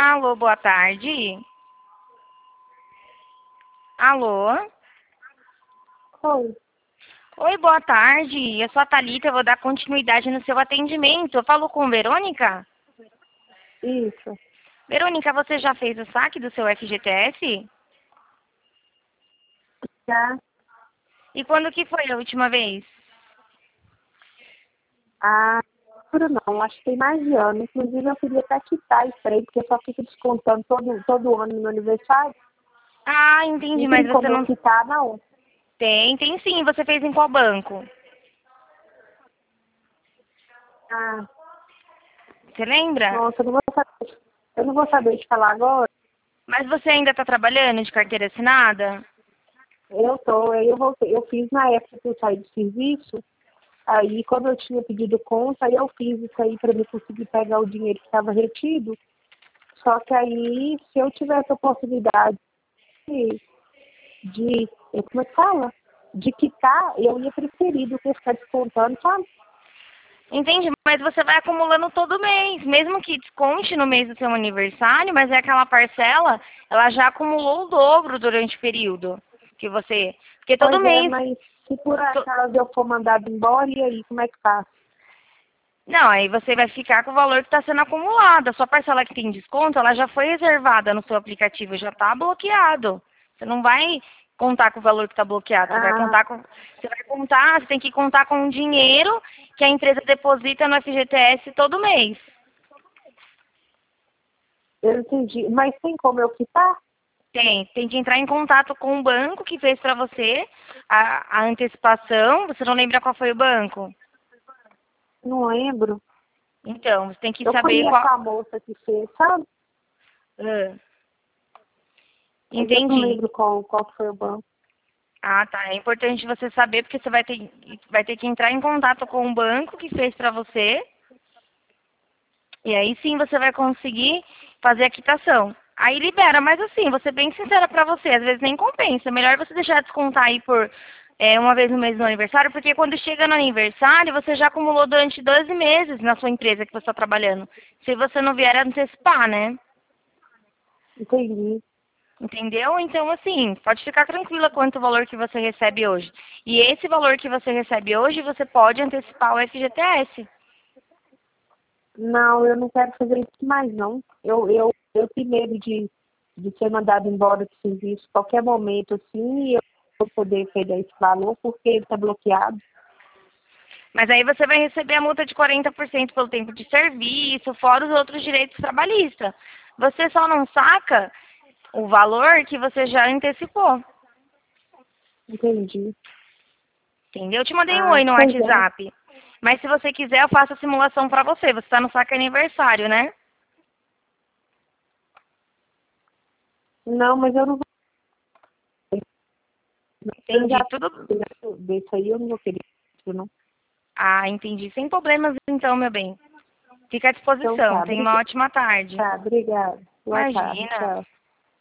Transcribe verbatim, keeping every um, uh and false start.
Alô, boa tarde. Alô? Oi. Oi, boa tarde. Eu sou a Thalita, eu vou dar continuidade no seu atendimento. Eu falo com Verônica? Isso. Verônica, você já fez o saque do seu F G T S? Já. E quando que foi a última vez? Ah, não, acho que tem mais de ano. Inclusive, eu queria até quitar isso aí, porque só fica descontando todo, todo ano no meu aniversário. Ah, entendi, Não mas tem você como eu não quitar, não. tem, tem sim. Você fez em qual banco? Ah, Você lembra? nossa, eu não vou saber, eu não vou saber te falar agora. Mas você ainda está trabalhando de carteira assinada? Eu tô, aí eu voltei. Eu fiz na época que eu saí do serviço. Aí, quando eu tinha pedido conta, aí eu fiz isso aí para me conseguir pegar o dinheiro que estava retido. Só que aí, se eu tivesse a oportunidade de, de eh, como é que fala? De quitar, eu ia preferir do que ficar descontando, sabe? Entendi, mas você vai acumulando todo mês, mesmo que desconte no mês do seu aniversário, mas é aquela parcela, ela já acumulou o dobro durante o período que você, porque todo Pois é, mês, mas se por to- acaso eu for mandado embora, e aí, como é que faz? não, aí você vai ficar com o valor que está sendo acumulado. A sua parcela que tem desconto, ela já foi reservada no seu aplicativo, já está bloqueado. Você não vai contar com o valor que está bloqueado, você vai Ah, contar com, você vai contar, você tem que contar com o dinheiro que a empresa deposita no F G T S todo mês. eu entendi. Mas tem como eu quitar? Tem, tem que entrar em contato com o banco que fez para você a, a antecipação. Você não lembra qual foi o banco? Não lembro. Então, você tem que Eu saber conheço qual. a moça que fez, sabe? Ah, Mas eu não entendi. lembro qual, qual foi o banco. Ah, tá. É importante você saber porque você vai ter, vai ter que entrar em contato com o banco que fez para você. E aí sim você vai conseguir fazer a quitação. Aí libera, mas assim, vou ser bem sincera pra você, às vezes nem compensa. Melhor você deixar descontar aí por é, uma vez no mês do aniversário, porque quando chega no aniversário, você já acumulou durante doze meses na sua empresa que você está trabalhando. Se você não vier antecipar, né? Entendi. Entendeu? Então, assim, pode ficar tranquila quanto o valor que você recebe hoje. E esse valor que você recebe hoje, você pode antecipar o F G T S. Não, eu não quero fazer isso mais, não. Eu, eu, eu tenho medo de, de ser mandado embora do serviço qualquer momento, assim, e eu vou poder pegar esse valor porque ele está bloqueado. Mas aí você vai receber a multa de quarenta por cento pelo tempo de serviço, fora os outros direitos trabalhistas. Você só não saca o valor que você já antecipou. Entendi. Entendeu? Eu te mandei um Ah, oi no pois é. WhatsApp. Mas se você quiser, eu faço a simulação pra você. Você tá no saque aniversário, né? Não, mas eu não vou. Eu Entendi. já Tudo. desse aí, eu não vou querer isso, não. Ah, entendi. Sem problemas então, meu bem. Fica à Então disposição. tá, Tenha uma obrigada. ótima tarde. Tá, obrigada. Boa tarde, Imagina. tchau.